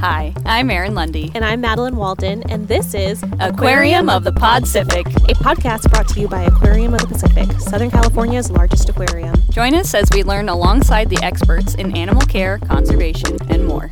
Hi, I'm Erin Lundy. And I'm Madeline Walden, and this is Aquarium of the Podcific, a podcast brought to you by Aquarium of the Pacific, Southern California's largest aquarium. Join us as we learn alongside the experts in animal care, conservation, and more.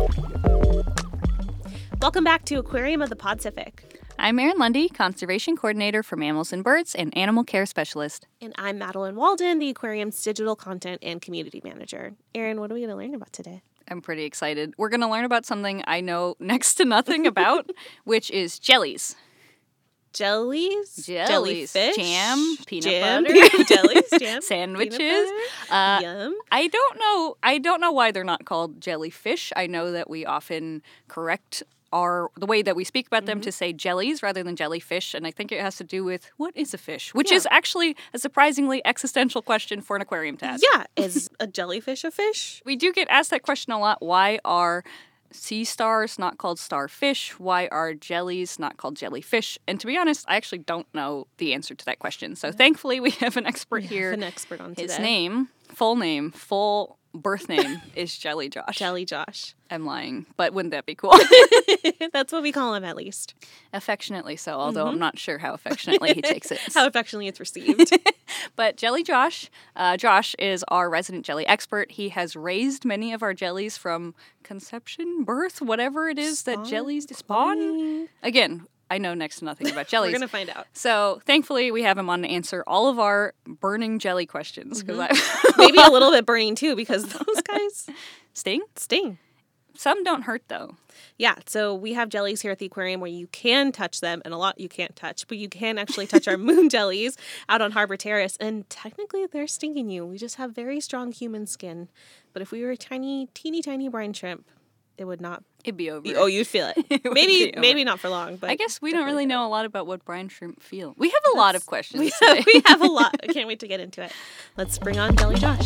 Welcome back to Aquarium of the Podcific. I'm Erin Lundy, Conservation Coordinator for Mammals and Birds and Animal Care Specialist. And I'm Madeline Walden, the aquarium's digital content and community manager. Erin, what are we going to learn about today? I'm pretty excited. We're going to learn about something I know next to nothing about, which is jellies. Jellies? Jellyfish. Jam, jam, peanut butter. jellies, jam, sandwiches. Yum. I don't know why they're not called jellyfish. I know that we often correct the way that we speak about them to say jellies rather than jellyfish, and I think it has to do with what is a fish, which is actually a surprisingly existential question for an aquarium to ask. Yeah, is a jellyfish a fish? We do get asked that question a lot. Why are sea stars not called starfish? Why are jellies not called jellyfish? And to be honest, I actually don't know the answer to that question. So thankfully we have an expert here. An expert on today. His full birth name is Jelly Josh. Jelly Josh. I'm lying, but wouldn't that be cool? That's what we call him, at least. Affectionately so, although I'm not sure how affectionately he takes it. How affectionately it's received. But Jelly Josh, Josh is our resident jelly expert. He has raised many of our jellies from conception, birth, whatever it is that jellies spawn. Again, I know next to nothing about jellies. We're going to find out. So thankfully, we have him on to answer all of our burning jelly questions. Maybe a little bit burning, too, because those guys sting. Some don't hurt, though. Yeah, so we have jellies here at the aquarium where you can touch them, and a lot you can't touch, but you can actually touch our moon jellies out on Harbor Terrace, and technically they're stinging you. We just have very strong human skin. But if we were a teeny tiny brine shrimp, it would not. It'd be over. Oh, you'd feel it. Maybe not for long. But I guess we don't really know a lot about what brine shrimp feel. We have a lot of questions. We have a lot. I can't wait to get into it. Let's bring on Jelly Josh.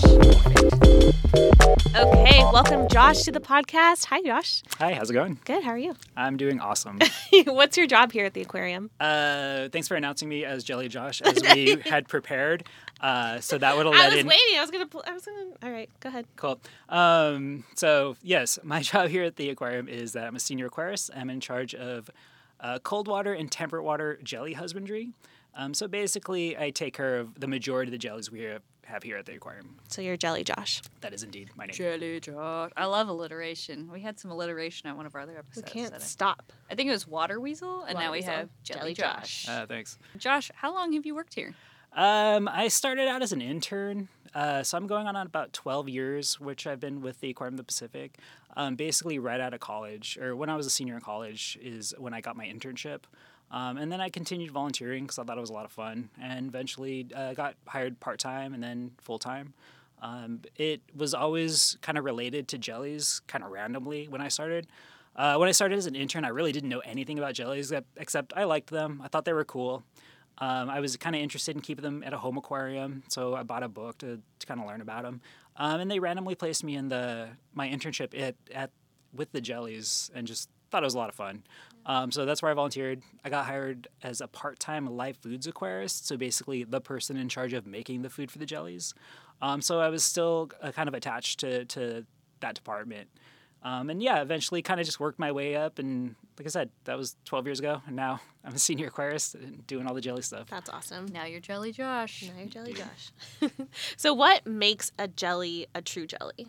Okay, welcome Josh to the podcast. Hi, Josh. Hi, how's it going? Good. How are you? I'm doing awesome. What's your job here at the aquarium? Thanks for announcing me as Jelly Josh, as we had prepared. So that would have led in. I was gonna. All right, go ahead. Cool. So yes, my job here at the aquarium is that I'm a senior aquarist. I'm in charge of cold water and temperate water jelly husbandry. So basically, I take care of the majority of the jellies we have here at the aquarium. So you're Jelly Josh. That is indeed my name. Jelly Josh. I love alliteration. We had some alliteration at one of our other episodes. We can't stop. I think it was Water Weasel, and now we have Jelly Josh. Thanks. Josh, how long have you worked here? I started out as an intern, so I'm going on about 12 years, which I've been with the Aquarium of the Pacific. Basically right out of college, or when I was a senior in college is when I got my internship. And then I continued volunteering because I thought it was a lot of fun, and eventually got hired part-time and then full-time. It was always kind of related to jellies, kind of randomly when I started. When I started as an intern, I really didn't know anything about jellies, except I liked them. I thought they were cool. I was kind of interested in keeping them at a home aquarium, so I bought a book to kind of learn about them. And they randomly placed me in my internship with the jellies, and just thought it was a lot of fun. So that's where I volunteered. I got hired as a part-time live foods aquarist, so basically the person in charge of making the food for the jellies. So I was still kind of attached to that department. And yeah, eventually kind of just worked my way up, and like I said, that was 12 years ago, and now I'm a senior aquarist and doing all the jelly stuff. That's awesome. Now you're Jelly Josh. So what makes a jelly a true jelly?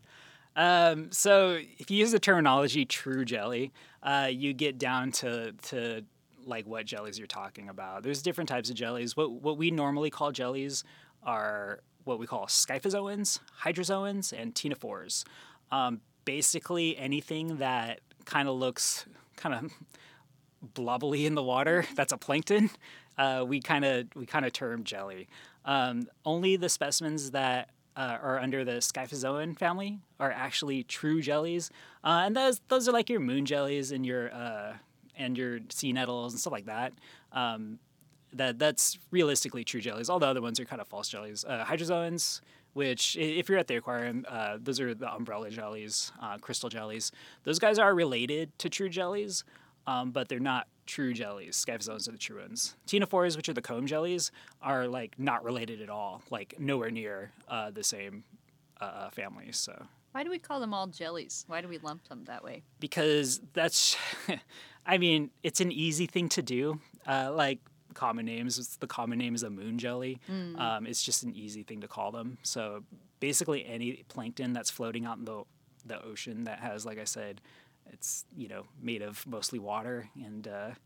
So if you use the terminology true jelly, you get down to like what jellies you're talking about. There's different types of jellies. What we normally call jellies are what we call scyphozoans, hydrozoans, and ctenophores. Basically anything that kind of looks kind of blobbly in the water, that's a plankton, we kind of term jelly. Only the specimens that are under the scyphozoan family are actually true jellies, and those are like your moon jellies and your sea nettles and stuff like that. That's realistically true jellies. All the other ones are kind of false jellies. Hydrozoans, which if you're at the aquarium, those are the umbrella jellies, crystal jellies. Those guys are related to true jellies, but they're not true jellies. Scyphozoans are the true ones. Ctenophores, which are the comb jellies, are like not related at all, like nowhere near the same families. So Why do we call them all jellies? Why do we lump them that way? Because that's, I mean, it's an easy thing to do. Like common names, the common name is a moon jelly. It's just an easy thing to call them. So basically any plankton that's floating out in the ocean that has, like I said, it's, made of mostly water and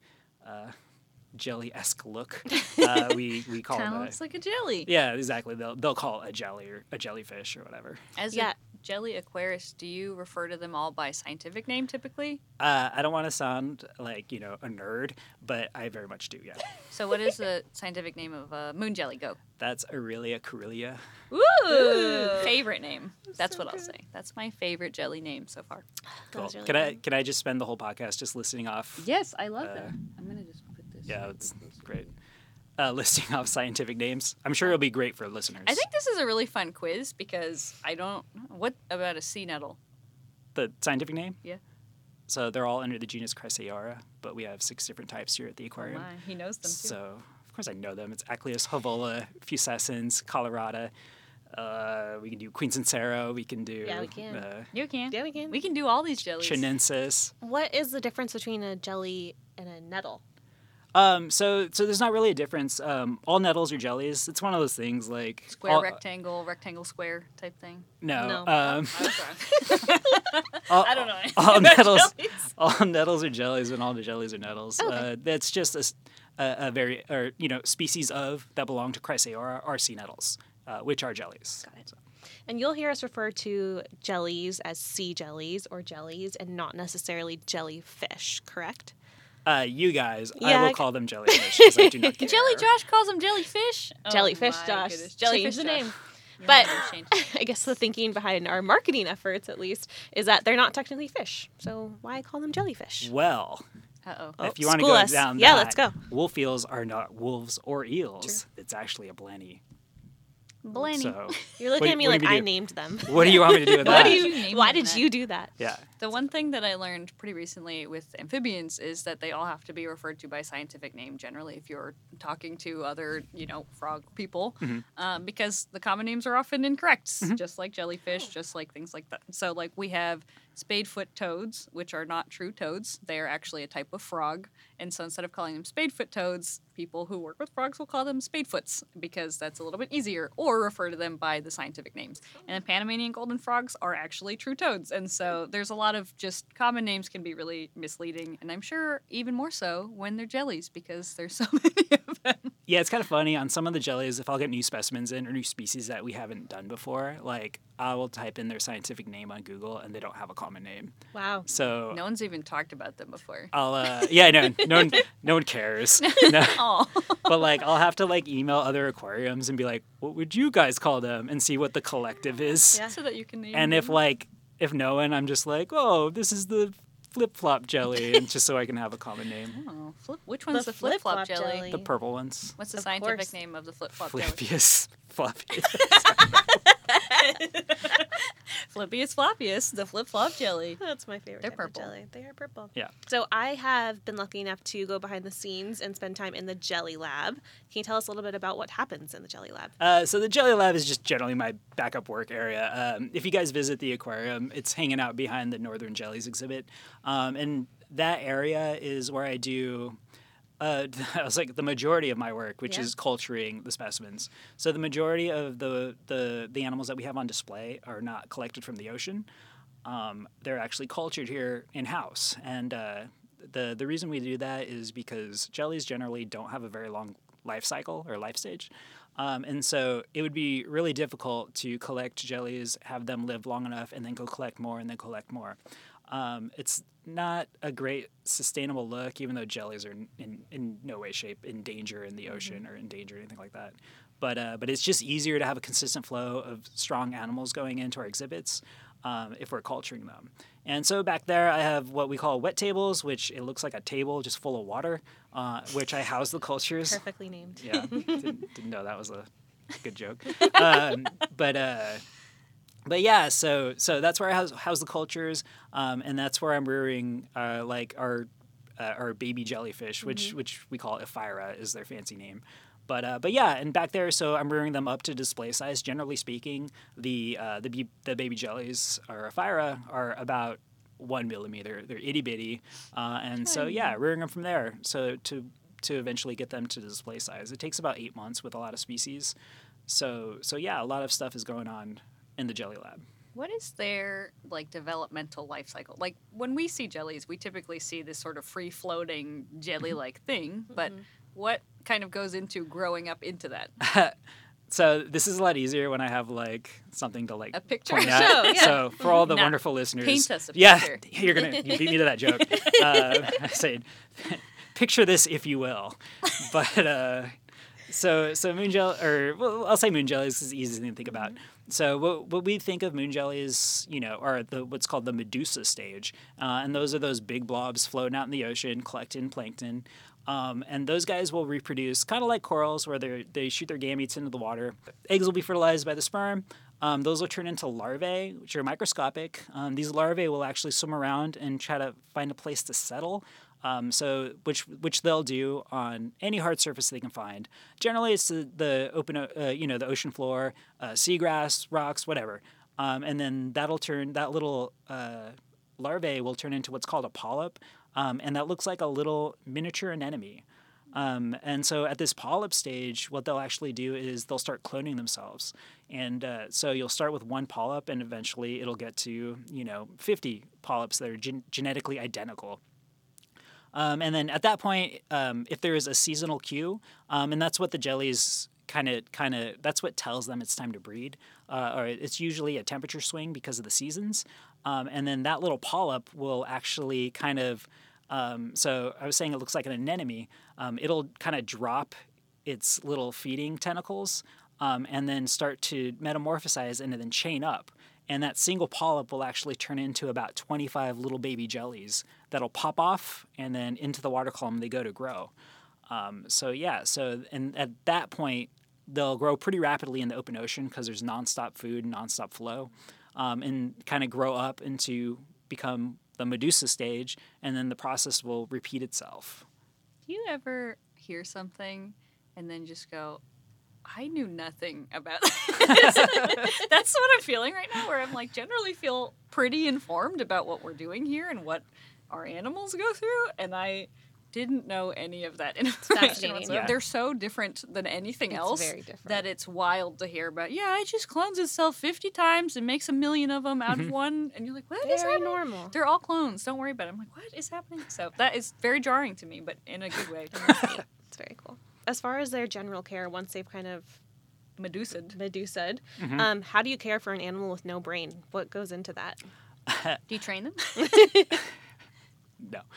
jelly-esque look. We call Kind of it looks like a jelly. yeah, exactly. They'll call it a jelly or a jellyfish or whatever. As a jelly aquarist, do you refer to them all by scientific name typically? I don't want to sound like, a nerd, but I very much do, yeah. So what is the scientific name of a moon jelly? Go. That's Aurelia caerulea. Ooh! Favorite name. That's what I'll say. That's my favorite jelly name so far. Cool. was really Can I just spend the whole podcast just listing off? Yes, I love that. I'm going to just put this. Yeah, it's great. Listing off scientific names. I'm sure it'll be great for listeners. I think this is a really fun quiz because I don't... What about a sea nettle? The scientific name? Yeah. So they're all under the genus Chrysaora, but we have 6 different types here at the Oh aquarium. my, he knows them too. So, of course I know them. It's Acleus hovola, Fusescens, Colorata. We can do Queen Sincero. We can do... Yeah, we can. You can. Yeah, we can. We can do all these jellies. Chinensis. What is the difference between a jelly and a nettle? So there's not really a difference. All nettles are jellies. It's one of those things like... Square, rectangle, square type thing. No. No. I was wrong. I don't know. All nettles, Jellies. all nettles are jellies, and all the jellies are nettles. That's just a very, species of that belong to Chrysaora are sea nettles, which are jellies. Got it. And you'll hear us refer to jellies as sea jellies or jellies and not necessarily jellyfish, correct? You guys, I Yeah, will call them jellyfish because I do not care. Jelly Josh calls them jellyfish. Jellyfish my Josh. goodness. Change the Josh. name. Yeah, But change. I guess the thinking behind our marketing efforts, at least, is that they're not technically fish. So why call them jellyfish? Well, Uh-oh. if you want to school go us. down Yeah, that, let's go. Wolf eels are not wolves or eels. It's actually a blenny. Blaney. So, You're looking what- at me what like do you I do? named them. What do you want me to do with Why that? do you name Why them did that? you do that? Yeah. The one thing that I learned pretty recently with amphibians is that they all have to be referred to by scientific name generally if you're talking to other, frog people, because the common names are often incorrect, just like jellyfish, just like things like that. So, like, we have spadefoot toads, which are not true toads. They are actually a type of frog. And so instead of calling them spadefoot toads, people who work with frogs will call them spadefoots because that's a little bit easier, or refer to them by the scientific names. And then Panamanian golden frogs are actually true toads. And so there's a lot of just common names can be really misleading. And I'm sure even more so when they're jellies because there's so many of them. Yeah, it's kind of funny. On some of the jellies, if I'll get new specimens in or new species that we haven't done before, like I will type in their scientific name on Google and they don't have a common name. Wow. So No one's even talked about them before. I'll, no one cares. No. Oh. But like, I'll have to like email other aquariums and be like, what would you guys call them? And see what the collective is. Yeah. So that you can name And them. if no one, I'm just like, oh, this is the flip-flop jelly, and just so I can have a common name. Oh, which one's the flip-flop jelly? jelly. The purple ones. What's the Of scientific course. name of the flip-flop jelly? Flippius. Floppius. Flippius floppius, the flip-flop jelly. That's my favorite They're type purple. of jelly. They are purple. Yeah. So I have been lucky enough to go behind the scenes and spend time in the Jelly Lab. Can you tell us a little bit about what happens in the Jelly Lab? So the Jelly Lab is just generally my backup work area. If you guys visit the aquarium, it's hanging out behind the Northern Jellies exhibit. And that area is where I do... I was like the majority of my work, which Yeah. is culturing the specimens. So the majority of the animals that we have on display are not collected from the ocean. They're actually cultured here in-house. And the reason we do that is because jellies generally don't have a very long life cycle or life stage. And so it would be really difficult to collect jellies, have them live long enough, and then go collect more and then collect more. It's not a great sustainable look, even though jellies are in no way, shape in danger in the ocean or in danger or anything like that. But it's just easier to have a consistent flow of strong animals going into our exhibits if we're culturing them. And so back there, I have what we call wet tables, which it looks like a table just full of water, which I house the cultures. Perfectly named. Yeah, didn't know that was a good joke. But yeah, so that's where I house the cultures, and that's where I'm rearing like our baby jellyfish, which we call Ephyra is their fancy name. But yeah, and back there, so I'm rearing them up to display size. Generally speaking, the baby jellies or Ephyra are about 1 millimeter. They're itty bitty, and so yeah, rearing them from there. So to eventually get them to display size, it takes about 8 months with a lot of species. So yeah, a lot of stuff is going on in the jelly lab. What is their like developmental life cycle? Like when we see jellies, we typically see this sort of free floating jelly like thing, but what kind of goes into growing up into that? So this is a lot easier when I have like something to like A picture point to out. show, yeah. So for all the Now, wonderful listeners, paint us a yeah, picture. you beat me to that joke. I said, picture this if you will, but so moon jelly, or well, I'll say moon jellies is the easiest thing to think about. So what we think of moon jellies, are what's called the Medusa stage, and those are those big blobs floating out in the ocean, collecting plankton. And those guys will reproduce kind of like corals where they shoot their gametes into the water. Eggs will be fertilized by the sperm. Those will turn into larvae, which are microscopic. These larvae will actually swim around and try to find a place to settle. Which they'll do on any hard surface they can find. Generally, it's the open, the ocean floor, seagrass, rocks, whatever. And then that little larvae will turn into what's called a polyp. And that looks like a little miniature anemone. And so at this polyp stage, what they'll actually do is they'll start cloning themselves. And so you'll start with one polyp, and eventually it'll get to 50 polyps that are genetically identical. And then at that point, if there is a seasonal cue, and that's what the jellies kind of that's what tells them it's time to breed, or it's usually a temperature swing because of the seasons. And then that little polyp will actually kind of, so I was saying it looks like an anemone. It'll kind of drop its little feeding tentacles and then start to metamorphosize and then chain up. And that single polyp will actually turn into about 25 little baby jellies that'll pop off, and then into the water column they go to grow. And at that point, they'll grow pretty rapidly in the open ocean because there's nonstop food and nonstop flow, and kind of grow up into become the Medusa stage, and then the process will repeat itself. Do you ever hear something and then just go, I knew nothing about this? That's what I'm feeling right now, where I'm like generally feel pretty informed about what we're doing here and what our animals go through, and I didn't know any of that information whatsoever. Yeah. They're so different than anything else very different. that it's wild to hear about. Yeah, it just clones itself 50 times and makes 1 million of them out of one, and you're like, what is Very happening? normal. They're all clones. Don't worry about it. I'm like, what is happening? So that is very jarring to me, but in a good way. It's very cool. As far as their general care, once they've kind of Medusa'd. How do you care for an animal with no brain? What goes into that? Do you train them? No.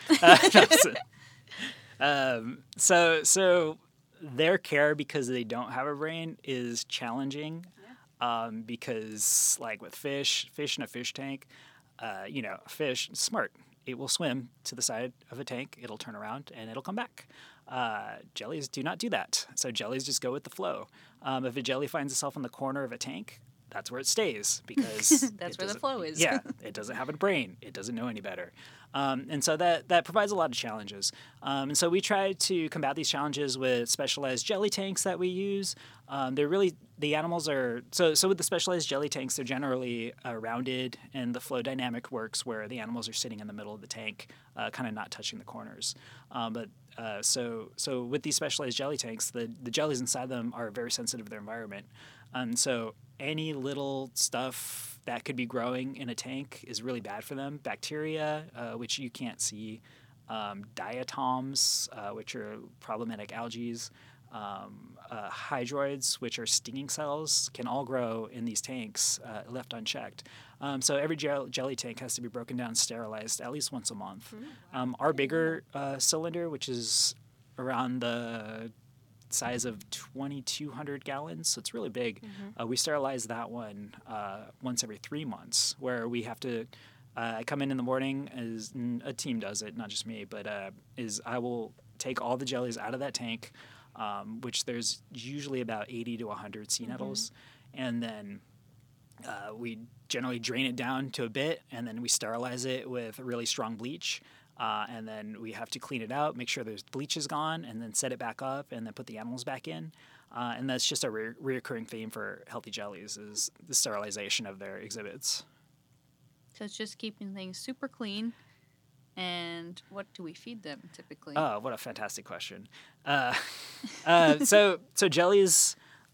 So their care, because they don't have a brain, is challenging. Yeah. Because like with fish in a fish tank, a fish is smart. It will swim to the side of a tank. It'll turn around and it'll come back. Jellies do not do that. So jellies just go with the flow. If a jelly finds itself in the corner of a tank, that's where it stays because That's where the flow is. Yeah, it doesn't have a brain. It doesn't know any better. And so that provides a lot of challenges. And so we try to combat these challenges with specialized jelly tanks that we use. The animals are, so with the specialized jelly tanks, they're generally rounded, and the flow dynamic works where the animals are sitting in the middle of the tank, kind of not touching the corners. So with these specialized jelly tanks, the jellies inside them are very sensitive to their environment. So any little stuff that could be growing in a tank is really bad for them. Bacteria, which you can't see, diatoms, which are problematic algae, hydroids, which are stinging cells, can all grow in these tanks left unchecked. So every jelly tank has to be broken down and sterilized at least once a month. Our bigger cylinder, which is around the size of 2,200 gallons, so it's really big. We sterilize that one once every 3 months, where we have to I come in the morning, as a team does it, not just me, but I will take all the jellies out of that tank, which there's usually about 80 to 100 sea nettles, and then we generally drain it down to a bit, and then we sterilize it with really strong bleach. and then we have to clean it out, make sure there's bleach is gone, and then set it back up, and then put the animals back in. And that's just a reoccurring theme for healthy jellies is the sterilization of their exhibits. So it's just keeping things super clean. And what do we feed them typically? Oh, what a fantastic question. So jellies,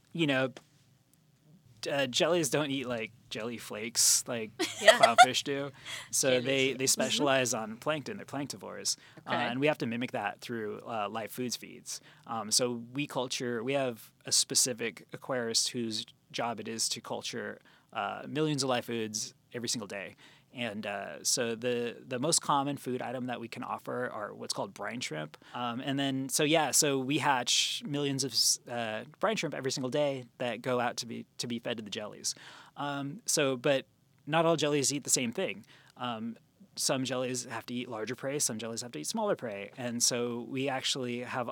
jellies don't eat like jelly flakes like clownfish do. So they specialize on plankton. They're planktivores. Okay. And we have to mimic that through live foods feeds. So we have a specific aquarist whose job it is to culture millions of live foods every single day. And so the most common food item that we can offer are what's called brine shrimp. So we hatch millions of brine shrimp every single day that go out to be fed to the jellies. But not all jellies eat the same thing. Some jellies have to eat larger prey. Some jellies have to eat smaller prey. And so we actually have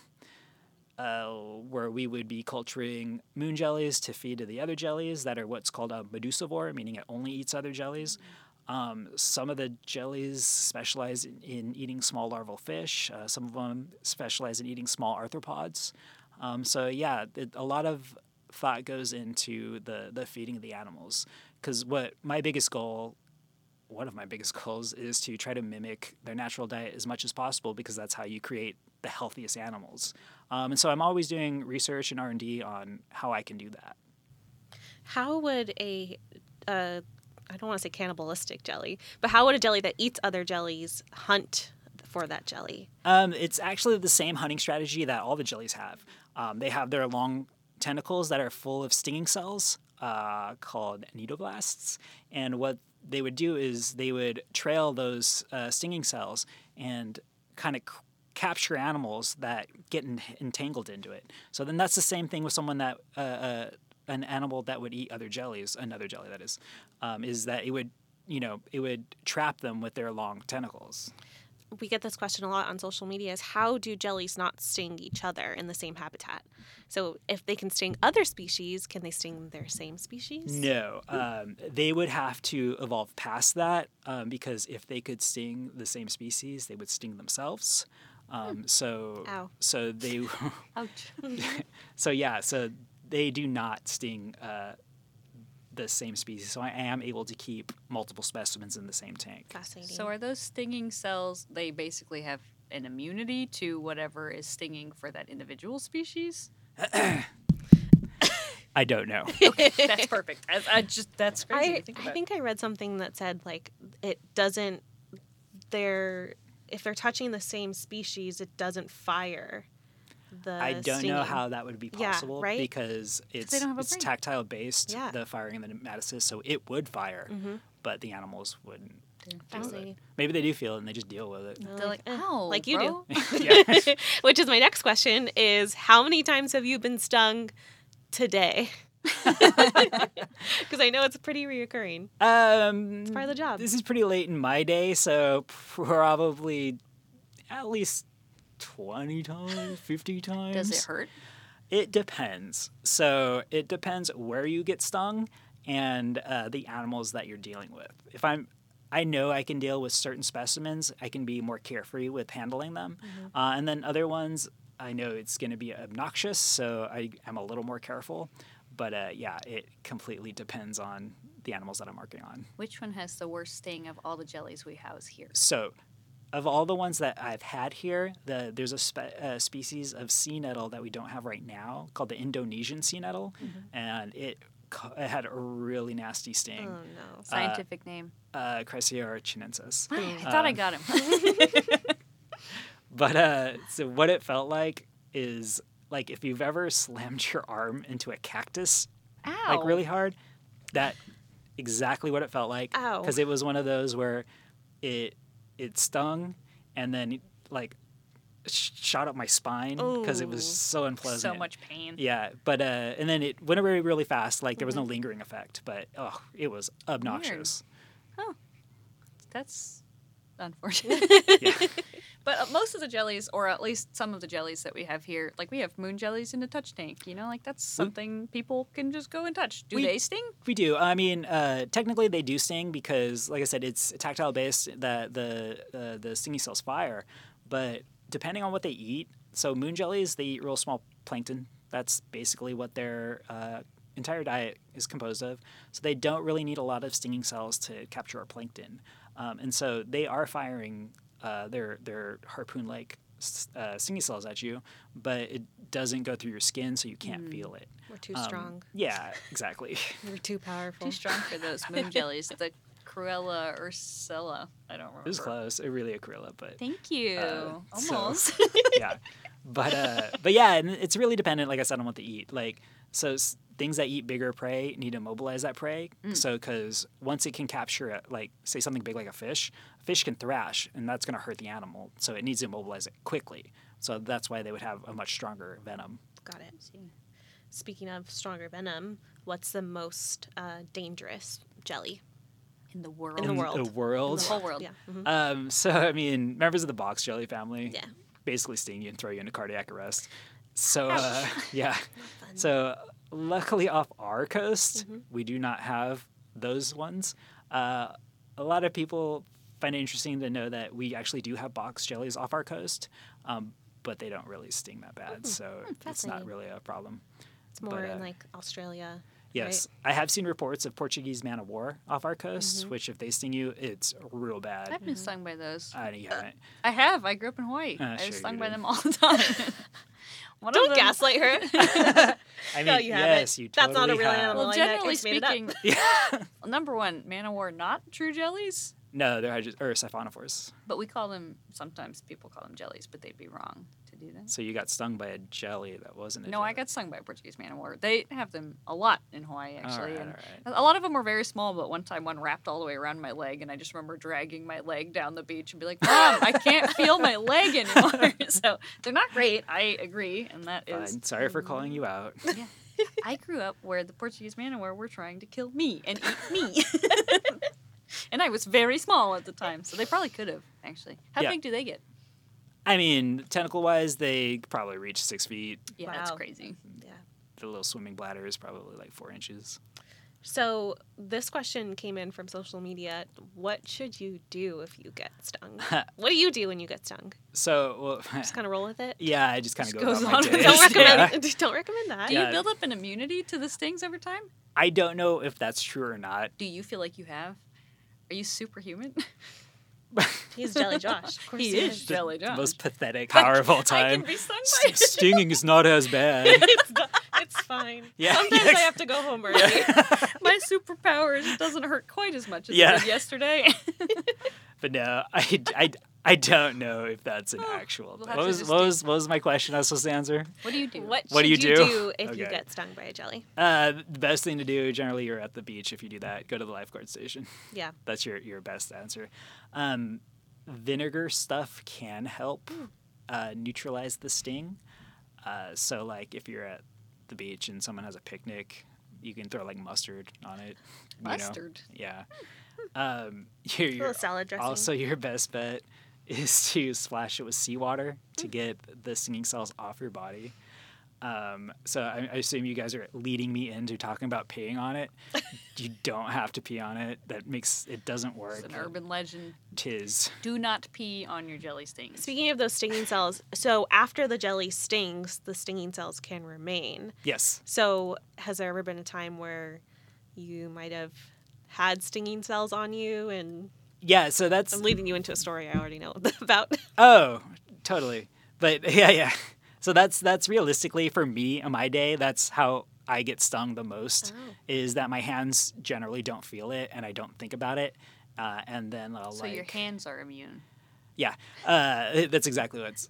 where we would be culturing moon jellies to feed to the other jellies that are what's called a medusivore, meaning it only eats other jellies. Some of the jellies specialize in eating small larval fish. Some of them specialize in eating small arthropods. A lot of thought goes into the feeding of the animals. Because one of my biggest goals is to try to mimic their natural diet as much as possible, because that's how you create the healthiest animals. And so I'm always doing research and R&D on how I can do that. How would I don't want to say cannibalistic jelly, but how would a jelly that eats other jellies hunt for that jelly? It's actually the same hunting strategy that all the jellies have. They have their long tentacles that are full of stinging cells called cnidoblasts. And what they would do is they would trail those stinging cells and kind of capture animals that get entangled into it. So then that's the same thing with someone that an animal that would eat other jellies, another jelly that is that it would trap them with their long tentacles. We get this question a lot on social media: is how do jellies not sting each other in the same habitat? So if they can sting other species, can they sting their same species? No, they would have to evolve past that, because if they could sting the same species, they would sting themselves. So they, Ouch. so they do not sting the same species. So I am able to keep multiple specimens in the same tank. Fascinating. So are those stinging cells, they basically have an immunity to whatever is stinging for that individual species? I don't know. Okay, that's perfect. That's crazy to think about. I think I read something that said like it doesn't. If they're touching the same species, it doesn't fire. I don't know how that would be possible, right? Because it's tactile based, the firing of the nematocysts, so it would fire, but the animals wouldn't feel it. Maybe they do feel it and they just deal with it. They're like, oh, like you bro. do. Which is my next question: is how many times have you been stung today? Because I know it's pretty reoccurring. It's part of the job. This is pretty late in my day, so probably at least 20 times, 50 times. Does it hurt? It depends. So it depends where you get stung and the animals that you're dealing with. If I know I can deal with certain specimens, I can be more carefree with handling them. And then other ones, I know it's going to be obnoxious, so I'm a little more careful. But it completely depends on the animals that I'm working on. Which one has the worst sting of all the jellies we house here? So, of all the ones that I've had here, there's a species of sea nettle that we don't have right now called the Indonesian sea nettle, and it had a really nasty sting. Oh no! Scientific name? Chrysaor chinensis. I thought I got him. But so what it felt like is like if you've ever slammed your arm into a cactus, like really hard, that exactly what it felt like. Ow! Because it was one of those where it stung and then like shot up my spine because it was so unpleasant. So much pain. Yeah, but and then it went away really fast. Like there was no lingering effect, but it was obnoxious. Weird. Huh. That's unfortunately. Yeah. But most of the jellies, or at least some of the jellies that we have here, like we have moon jellies in a touch tank. You know, like that's something people can just go and touch. Do they sting? We do. I mean, technically they do sting because, like I said, it's tactile based that the stinging cells fire. But depending on what they eat, so moon jellies, they eat real small plankton. That's basically what their entire diet is composed of. So they don't really need a lot of stinging cells to capture our plankton. And so they are firing their harpoon-like stinging cells at you, but it doesn't go through your skin, so you can't feel it. We're too strong. Yeah, exactly. We're too powerful. Too strong for those moon jellies. The Cruella Ursula. I don't remember. It was close. It really a Cruella, but Thank you. so- Almost. yeah. But yeah, and it's really dependent, like I said, on what they eat. Like, so things that eat bigger prey need to mobilize that prey. So, because once it can capture it, like, say something big like a fish can thrash, and that's going to hurt the animal. So it needs to mobilize it quickly. So that's why they would have a much stronger venom. Got it. Speaking of stronger venom, what's the most dangerous jelly? In the world. In the world. The world. The whole world. Yeah. Mhm. So, I mean, members of the box jelly family Yeah. basically sting you and throw you into cardiac arrest. So, yeah. So, luckily off our coast, we do not have those ones. A lot of people find it interesting to know that we actually do have box jellies off our coast, but they don't really sting that bad. So, it's not fascinating. really a problem. It's more But, in like Australia. Yes, I have seen reports of Portuguese man of war off our coast, which if they sting you, it's real bad. I've been stung by those. You haven't. I have. I grew up in Hawaii. Sure I was you stung by did. them all the time. One of Don't them- gaslight her. I mean, No, you yes, haven't. you That's totally not a real have. animal. Well, I generally just made it up. speaking, Yeah. number one, man o' war not true jellies, No, they're siphonophores. but we call them. Sometimes people call them jellies, but they'd be wrong to do that. So you got stung by a jelly that wasn't a No, jelly. I got stung by a Portuguese man o' war. They have them a lot in Hawaii, actually. Alright, and alright. a lot of them were very small, but one time one wrapped all the way around my leg, and I just remember dragging my leg down the beach and be like, Mom, I can't feel my leg anymore. So they're not great. I agree, and that is. Fine. Sorry for calling you out. Yeah. I grew up where the Portuguese man o' war were trying to kill me and eat me. And I was very small at the time, so they probably could have, actually. How Yeah. big do they get? I mean, tentacle-wise, they probably reach 6 feet. Yeah, that's Wow. crazy. Yeah. The little swimming bladder is probably like 4 inches. So this question came in from social media. What should you do if you get stung? What do you do when you get stung? So, well, Just kind of roll with it. yeah, I just kind of Just go goes about my on day. with it. Don't Yeah. recommend. Don't recommend that. Do Yeah. you build up an immunity to the stings over time? I don't know if that's true or not. Do you feel like you have? Are you superhuman? He's Jelly Josh. Of course He is Jelly The Josh. most pathetic power of all I time. can be stung by it. Stinging is not as bad. It's fine. Yeah, Sometimes yeah. I have to go home early. My superpower is it doesn't hurt quite as much as Yeah. it did yesterday. But no, I don't know if that's an actual. we'll Thing. have What to was just what was what was my question I was supposed to answer? What do you do? What What do should you you do? do if you Okay. get stung by a jelly? The best thing to do, generally, you're at the beach. If you do that, go to the lifeguard station. Yeah. That's your best answer. Vinegar stuff can help neutralize the sting. So, like, if you're at the beach and someone has a picnic, you can throw like mustard on it. you know? Mustard. Yeah. A Your little salad dressing. also your best bet is to splash it with seawater to get the stinging cells off your body. So I assume you guys are leading me into talking about peeing on it. You don't have to pee on it. It doesn't work. It's an urban legend. Tis. Do not pee on your jelly stings. Speaking of those stinging cells, so after the jelly stings, the stinging cells can remain. Yes. So has there ever been a time where you might have had stinging cells on you? And Yeah, so that's I'm leading you into a story I already know about. Oh, totally. But yeah. So that's realistically for me in my day, that's how I get stung the most Oh. is that my hands generally don't feel it and I don't think about it. And then I'll So your hands are immune. Yeah, that's exactly what's.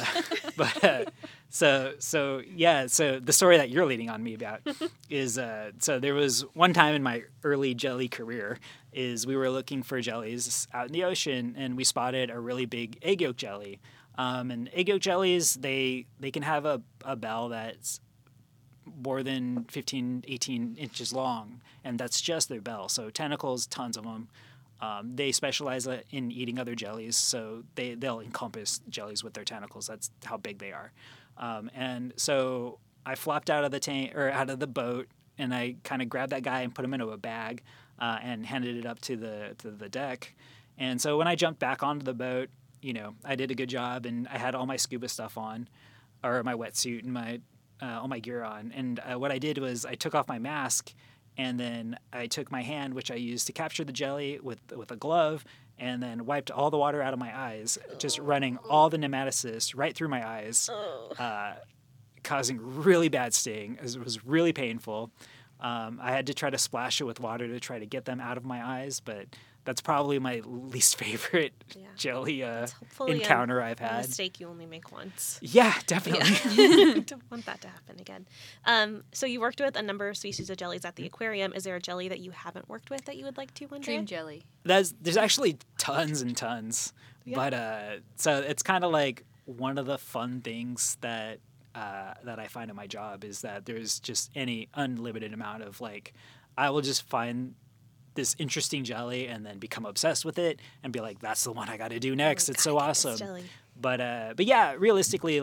So the story that you're leading on me about is so there was one time in my early jelly career is we were looking for jellies out in the ocean and we spotted a really big egg yolk jelly. And egg yolk jellies, they can have a bell that's more than 15, 18 inches long, and that's just their bell. So tentacles, tons of them. They specialize in eating other jellies, so they'll encompass jellies with their tentacles. That's how big they are. And so I flopped out of the tank or out of the boat, and I kind of grabbed that guy and put him into a bag and handed it up to the deck. And so when I jumped back onto the boat, I did a good job, and I had all my scuba stuff on, or my wetsuit and my all my gear on. And what I did was I took off my mask, and then I took my hand, which I used to capture the jelly with a glove, and then wiped all the water out of my eyes, just running all the nematocysts right through my eyes, causing really bad sting. It was really painful. I had to try to splash it with water to try to get them out of my eyes, but that's probably my least favorite jelly encounter I've had. A mistake you only make once. Yeah, definitely. Yeah. Don't want that to happen again. So you worked with a number of species of jellies at the aquarium. Is there a jelly that you haven't worked with that you would like to one day? Dream jelly. There's actually tons and tons. Yeah. But so it's kind of like one of the fun things that I find in my job is that there's just any unlimited amount of I will just find this interesting jelly and then become obsessed with it and be like, that's the one I got to do next. It's so awesome. But yeah, realistically,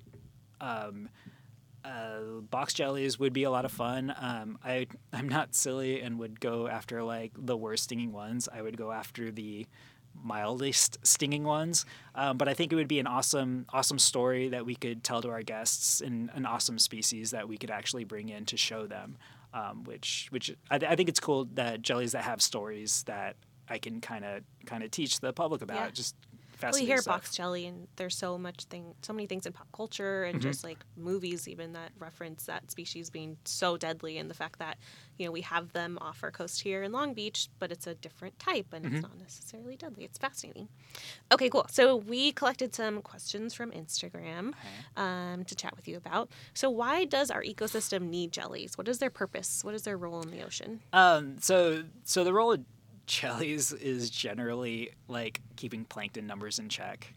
box jellies would be a lot of fun. I'm not silly and would go after the worst stinging ones. I would go after the mildest stinging ones. But I think it would be an awesome story that we could tell to our guests, and an awesome species that we could actually bring in to show them. Which I think it's cool that jellies that have stories that I can kind of teach the public about. Yeah. Just Well, fascinating you hear stuff. box jelly, and there's so many things in pop culture and just movies even that reference that species being so deadly, and the fact that we have them off our coast here in Long Beach, but it's a different type and it's not necessarily deadly. It's fascinating. Okay, cool. So we collected some questions from Instagram to chat with you about. So why does our ecosystem need jellies? What is their purpose? What is their role in the ocean? So the role of jellies is generally keeping plankton numbers in check.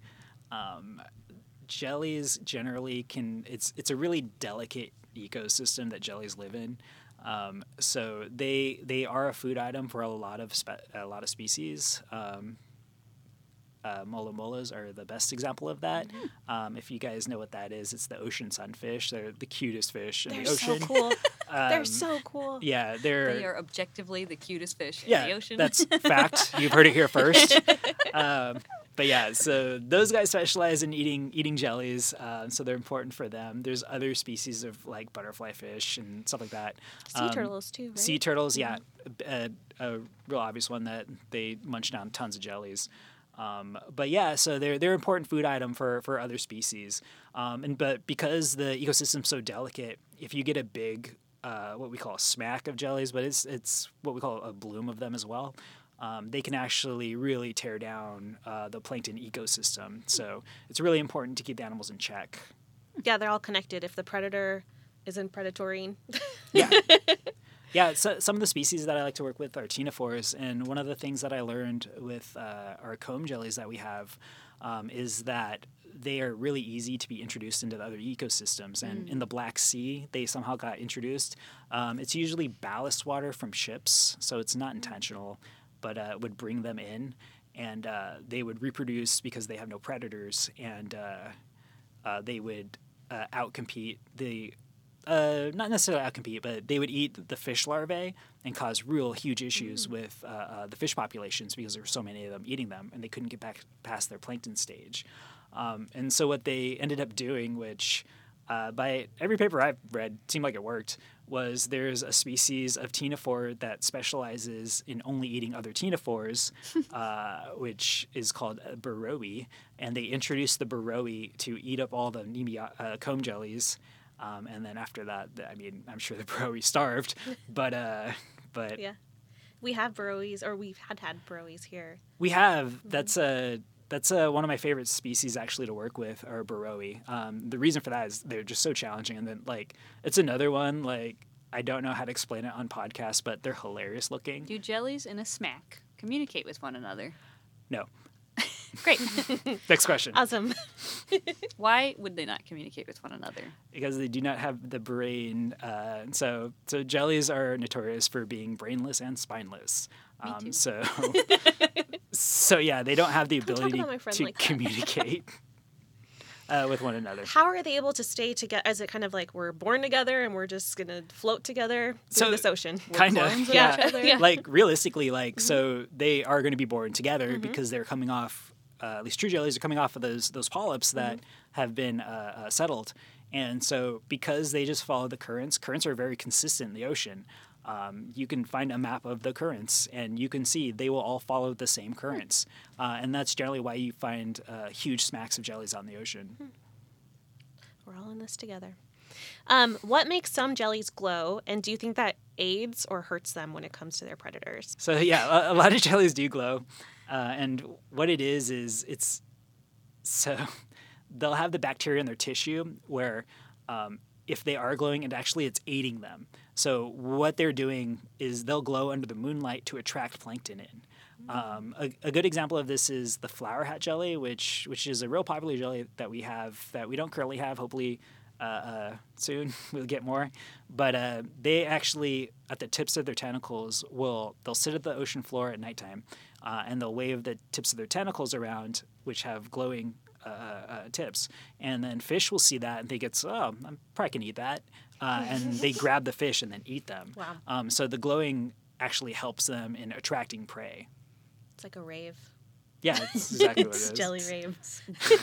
Jellies generally it's a really delicate ecosystem that jellies live in. So they are a food item for a lot of species. Mola molas are the best example of that. If you guys know what that is, it's the ocean sunfish. They're the cutest fish in the ocean. They're so cool. They're so cool. Yeah, they are objectively the cutest fish in the ocean. That's fact. You've heard it here first. But yeah, so those guys specialize in eating jellies, so they're important for them. There's other species of butterfly fish and stuff like that. Sea turtles too, right? Sea turtles, yeah, a real obvious one that they munch down tons of jellies. But yeah, so they're an important food item for other species. But because the ecosystem's so delicate, if you get a big what we call a smack of jellies, but it's what we call a bloom of them as well. They can actually really tear down the plankton ecosystem. So it's really important to keep the animals in check. Yeah, they're all connected. If the predator isn't predatory. Yeah. Yeah, so some of the species that I like to work with are ctenophores, and one of the things that I learned with our comb jellies that we have is that they are really easy to be introduced into the other ecosystems. And in the Black Sea, they somehow got introduced. It's usually ballast water from ships, so it's not intentional, but would bring them in, and they would reproduce because they have no predators, and they would outcompete the... not necessarily outcompete, but they would eat the fish larvae and cause real huge issues with the fish populations because there were so many of them eating them, and they couldn't get back past their plankton stage. And so what they ended up doing, which by every paper I've read seemed like it worked, was there's a species of ctenophore that specializes in only eating other ctenophores, which is called Burrowie, and they introduced the Burrowie to eat up all the comb jellies. And then after that, I mean, I'm sure the Burrowie starved, but yeah, we have Burrowies, or we've had Burrowies here. We have. That's one of my favorite species actually to work with, are Burrowie. The reason for that is they're just so challenging, and then it's another one I don't know how to explain it on podcast, but they're hilarious looking. Do jellies in a smack communicate with one another? No. Great. Next question. Awesome. Why would they not communicate with one another? Because they do not have the brain. So jellies are notorious for being brainless and spineless. Me too. So yeah, they don't have the Don't talk ability about my friend to like that. communicate with one another. How are they able to stay together? Is it kind of like we're born together and we're just going to float together through So- this ocean? Kind of, clones of yeah. each other? Yeah. Like realistically, like so they are going to be born together because they're coming off. At least true jellies are coming off of those polyps that have been settled, and so because they just follow the currents. Currents are very consistent in the ocean. You can find a map of the currents, and you can see they will all follow the same currents, and that's generally why you find huge smacks of jellies on the ocean. We're all in this together. What makes some jellies glow, and do you think that aids or hurts them when it comes to their predators? So yeah, a lot of jellies do glow, and what it is it's so they'll have the bacteria in their tissue where if they are glowing, and actually it's aiding them. So what they're doing is they'll glow under the moonlight to attract plankton in. A good example of this is the flower hat jelly, which is a real popular jelly that we have that we don't currently have. Hopefully, soon we'll get more. But they actually, at the tips of their tentacles, they'll sit at the ocean floor at nighttime, and they'll wave the tips of their tentacles around, which have glowing tips. And then fish will see that and think I probably can eat that. And they grab the fish and then eat them. Wow. So the glowing actually helps them in attracting prey. It's like a rave. Yeah, it's exactly what it It's is. jelly raves.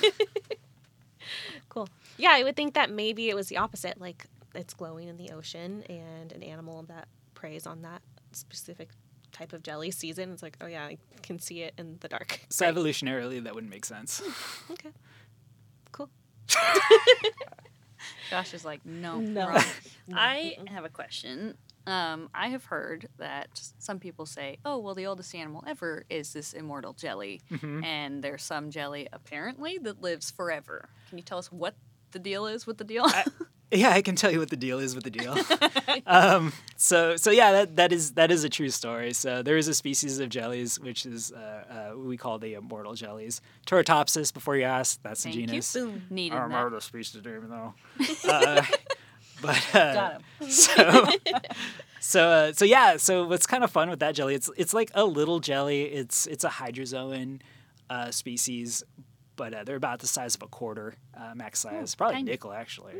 Cool. Yeah, I would think that maybe it was the opposite. Like it's glowing in the ocean, and an animal that preys on that specific type of jelly sees it, and it's like, oh yeah, I can see it in the dark. So evolutionarily, that wouldn't make sense. Okay. Cool. Josh is like, no. No. wrong. I have a question. I have heard that some people say, oh, well, the oldest animal ever is this immortal jelly. And there's some jelly, apparently, that lives forever. Can you tell us what the deal is with the deal? Yeah, I can tell you what the deal is with the deal. So yeah, that is a true story. So there is a species of jellies which is we call the immortal jellies. Tortopsis, before you ask, that's the Thank you. genus. Boom. Needed I don't remember that. the species name though. But Got him. so yeah. So what's kind of fun with that jelly? It's like a little jelly. It's a hydrozoan species, but they're about the size of a quarter, max size, probably tiny. nickel actually.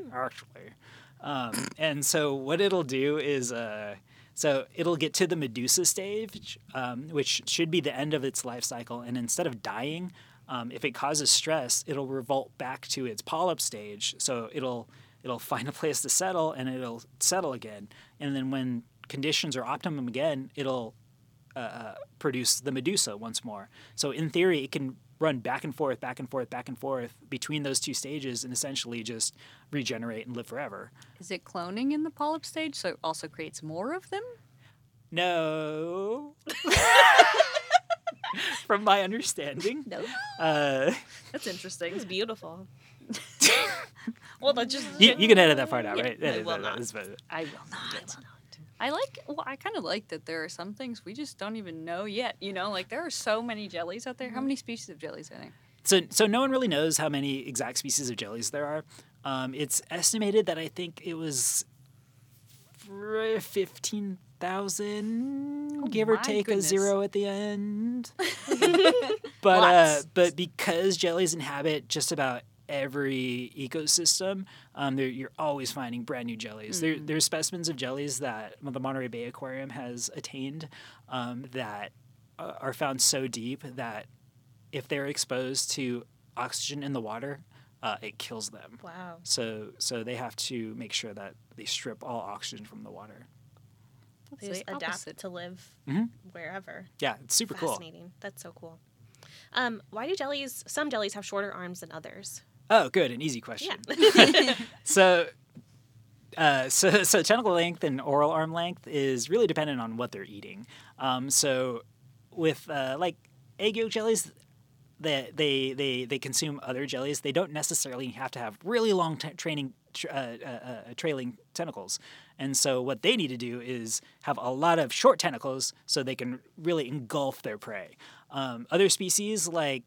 And so what it'll do is so it'll get to the medusa stage, which should be the end of its life cycle, and instead of dying, if it causes stress, it'll revolt back to its polyp stage. So it'll find a place to settle, and it'll settle again. And then when conditions are optimum again, it'll produce the medusa once more. So in theory, it can run back and forth between those two stages and essentially just regenerate and live forever. Is it cloning in the polyp stage, so it also creates more of them? No. From my understanding. No. That's interesting. It's beautiful. Well, that just You can edit that part out, right? I will not. I will not. I kind of like that there are some things we just don't even know yet. You know, like there are so many jellies out there. How many species of jellies are there? So no one really knows how many exact species of jellies there are. It's estimated that I think it was 15,000, give or my take goodness. a zero at the end. Lots. But because jellies inhabit just about every ecosystem, you're always finding brand new jellies. There's specimens of jellies that the Monterey Bay Aquarium has attained that are found so deep that if they're exposed to oxygen in the water, it kills them. Wow. So they have to make sure that they strip all oxygen from the water. They It's just the adapt opposite. to live wherever. Yeah, it's super cool. Fascinating. That's so cool. Why do some jellies have shorter arms than others? Oh, good, an easy question. Yeah. So tentacle length and oral arm length is really dependent on what they're eating. So with like egg yolk jellies, they consume other jellies. They don't necessarily have to have really long trailing tentacles. And so what they need to do is have a lot of short tentacles so they can really engulf their prey. Other species like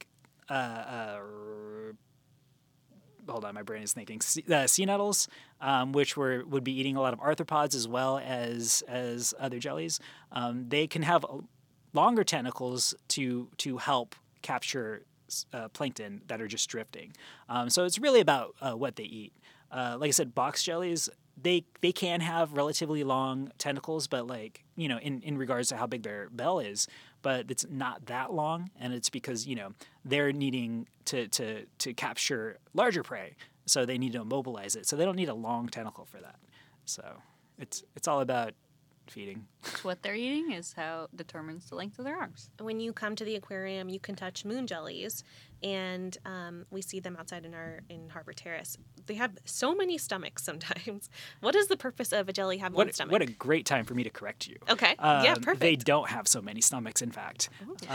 hold on, my brain is thinking. Sea nettles, which would be eating a lot of arthropods as well as other jellies. They can have longer tentacles to help capture plankton that are just drifting. So it's really about what they eat. Like I said, box jellies, they can have relatively long tentacles, but like, you know, in regards to how big their bell is, but it's not that long, and it's because, you know, they're needing to capture larger prey, so they need to immobilize it. So they don't need a long tentacle for that. So it's all about feeding. What they're eating is how determines the length of their arms. When you come to the aquarium, you can touch moon jellies, and we see them outside in Harbor Terrace. They have so many stomachs sometimes. What is the purpose of a jelly having one stomach? What a great time for me to correct you. Okay. Yeah, perfect. They don't have so many stomachs, in fact.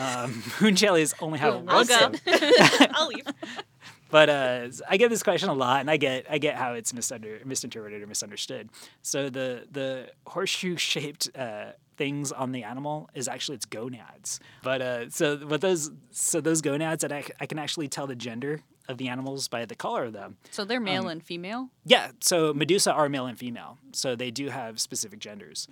Moon jellies only have one I'll go. stomach. I'll leave. But I get this question a lot, and I get how it's misinterpreted or misunderstood. So the horseshoe-shaped things on the animal is actually its gonads. But so those gonads, that I can actually tell the gender of the animals by the color of them. So they're male and female? Yeah. So Medusa are male and female. So they do have specific genders.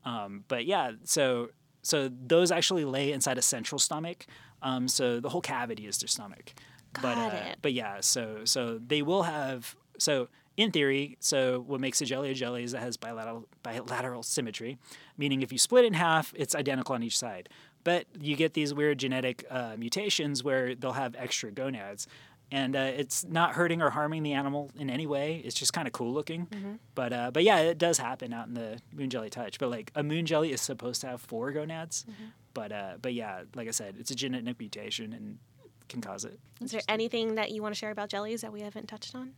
But yeah, so those actually lay inside a central stomach. So the whole cavity is their stomach. Got it. But yeah, so they will have, so in theory, so what makes a jelly is it has bilateral symmetry, meaning if you split it in half, it's identical on each side. But you get these weird genetic mutations where they'll have extra gonads. And it's not hurting or harming the animal in any way. It's just kind of cool looking. Mm-hmm. But yeah, it does happen out in the moon jelly touch. But like a moon jelly is supposed to have 4 gonads. Mm-hmm. But yeah, like I said, it's a genetic mutation and can cause it. Is there anything that you want to share about jellies that we haven't touched on?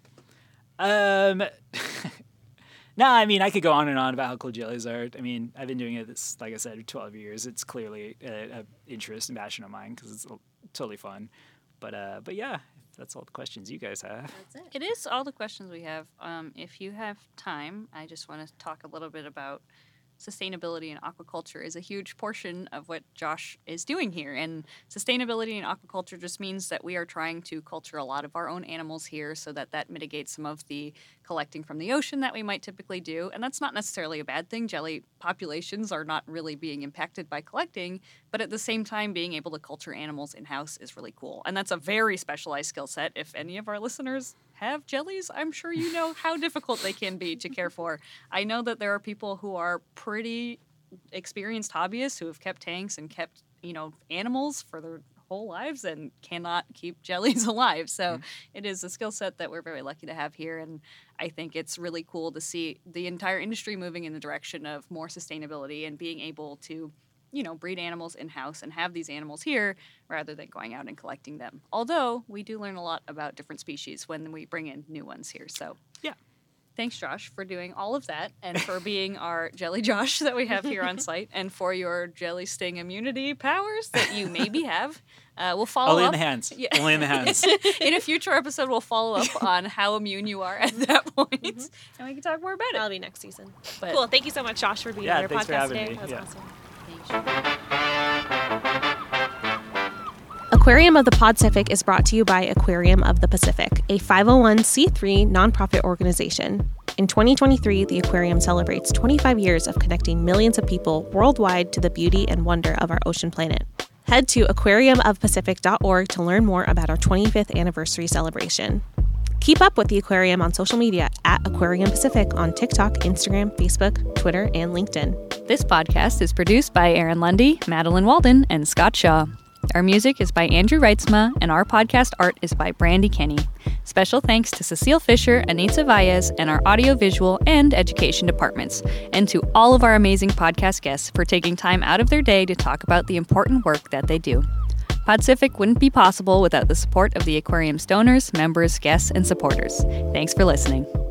No, I mean, I could go on and on about how cool jellies are. I mean, I've been doing it, like I said, 12 years. It's clearly an interest and passion of mine because it's totally fun. But yeah, that's all the questions you guys have. That's it. It is all the questions we have. If you have time, I just want to talk a little bit about sustainability in aquaculture is a huge portion of what Josh is doing here. And sustainability in aquaculture just means that we are trying to culture a lot of our own animals here so that mitigates some of the collecting from the ocean that we might typically do. And that's not necessarily a bad thing. Jelly populations are not really being impacted by collecting, but at the same time, being able to culture animals in-house is really cool. And that's a very specialized skill set. If any of our listeners have jellies, I'm sure you know how difficult they can be to care for. I know that there are people who are pretty experienced hobbyists who have kept tanks and kept, animals for their whole lives and cannot keep jellies alive. So it is a skill set that we're very lucky to have here. And I think it's really cool to see the entire industry moving in the direction of more sustainability and being able to breed animals in-house and have these animals here rather than going out and collecting them. Although we do learn a lot about different species when we bring in new ones here. So yeah. Thanks, Josh, for doing all of that and for being our Jelly Josh that we have here on site and for your jelly sting immunity powers that you maybe have. We'll follow Only up. in the hands. Yeah. Only in the hands. In a future episode, we'll follow up on how immune you are at that point, and we can talk more about it. That'll be next season. But, cool. Thank you so much, Josh, for being on your thanks podcast for having today. me. That was Yeah. awesome. Thanks. Aquarium of the Podcific is brought to you by Aquarium of the Pacific, a 501c3 nonprofit organization. In 2023, the aquarium celebrates 25 years of connecting millions of people worldwide to the beauty and wonder of our ocean planet. Head to aquariumofpacific.org to learn more about our 25th anniversary celebration. Keep up with the aquarium on social media at Aquarium Pacific on TikTok, Instagram, Facebook, Twitter, and LinkedIn. This podcast is produced by Aaron Lundy, Madeline Walden, and Scott Shaw. Our music is by Andrew Reitzma, and our podcast art is by Brandy Kenny. Special thanks to Cecile Fisher, Anita Valles, and our audiovisual and education departments, and to all of our amazing podcast guests for taking time out of their day to talk about the important work that they do. Podcific wouldn't be possible without the support of the aquarium's donors, members, guests, and supporters. Thanks for listening.